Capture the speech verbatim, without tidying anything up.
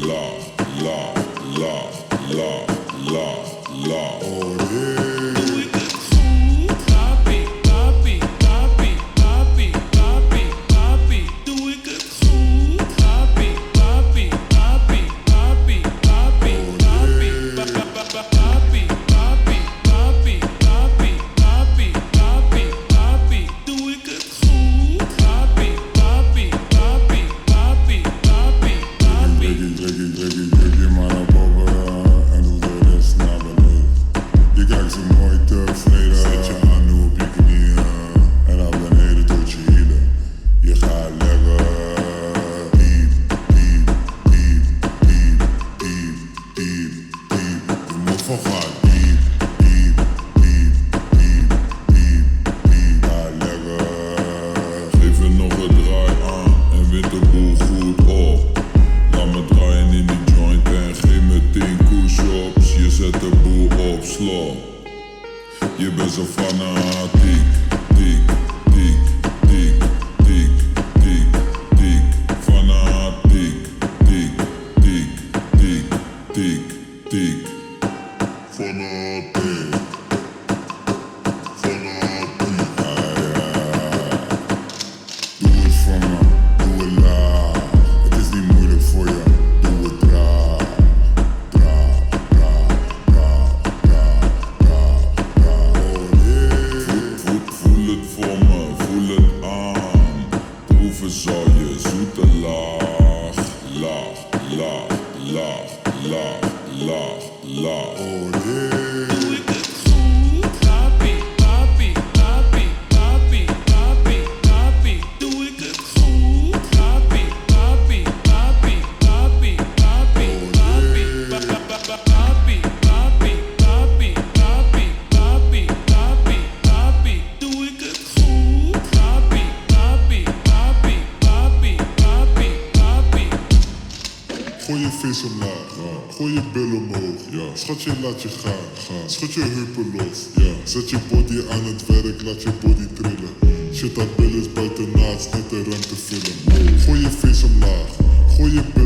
laag, laag, laag, laag, laag. Oh yeah. Doe ik het goed? Papi, papi, papi, papi, papi, papi. Doe ik het goed? Papi, papi, papi, papi, papi, papi, papi, papi, papi, papi, papi, papi, papi. Doe ik het goed? Papi, papi, papi, papi, papi, papi. Druk je, druk je, druk je maar naar boven en doe de rest naar beneden. Je kijkt zo mooi tevreden, zet je aan nu op je knieën en naar beneden tot je hielen. Je gaat lekker diep, diep, diep, diep, diep, diep, diep. Je moet van gaan diep, diep, diep, diep, diep, diep. Ga lekker. Geef er nog een draai aan en wint de boel goed op. Laat me draaien in die joint en geef meteen push-ups. Je zet de boel op slot. Je bent zo fanatiek. Tiek, tiek, tiek, tiek, tiek, tiek. Fanatiek. Tiek, tiek, tiek, tiek, tiek. Fanatiek. Fanatiek. Ah ja. Doe het voor me, doe het laag. Het is niet moeilijk voor je, doe het traag. Traag, traag, traag, traag, traag, traag. Oh yeah. Voel, voel, voel het voor me, voel het aan. Proeven zal je zoete laag. Laag, laag, laag, laag, laag, laag. Oh yeah. Doe ik het goed? Papi, papi, papi, papi, papi, papi. Doe ik het goed? Papi, papi, papi, papi, papi, papi, papi, papi, papi, papi, papi, papi, papi, papi. Doe ik het goed? Papi, papi, papi, papi, papi, papi. Gooi je vis omlaag, gooi je billen omhoog. Ja. Schat je, laat je gaan, gaan. Schud je heupen los. Ja. Zet je body aan het werk, laat je body trillen. Shit, dat bil is buiten naast, net de ruimte vullen. Gooi je vis omlaag, gooi je billen